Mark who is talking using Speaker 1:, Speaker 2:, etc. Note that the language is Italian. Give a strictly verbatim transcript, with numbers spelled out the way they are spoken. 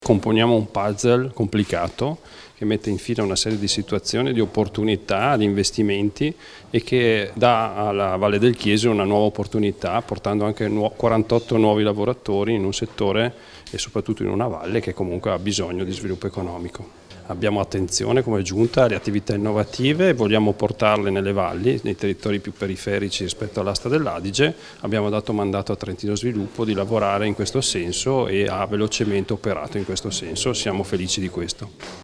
Speaker 1: Componiamo un puzzle complicato che mette in fila una serie di situazioni, di opportunità, di investimenti e che dà alla Valle del Chiese una nuova opportunità, portando anche quarantotto nuovi lavoratori in un settore e soprattutto in una valle che comunque ha bisogno di sviluppo economico. Abbiamo attenzione come giunta alle attività innovative e vogliamo portarle nelle valli, nei territori più periferici rispetto all'Asta dell'Adige. Abbiamo dato mandato a Trentino Sviluppo di lavorare in questo senso e ha velocemente operato in questo senso. Siamo felici di questo.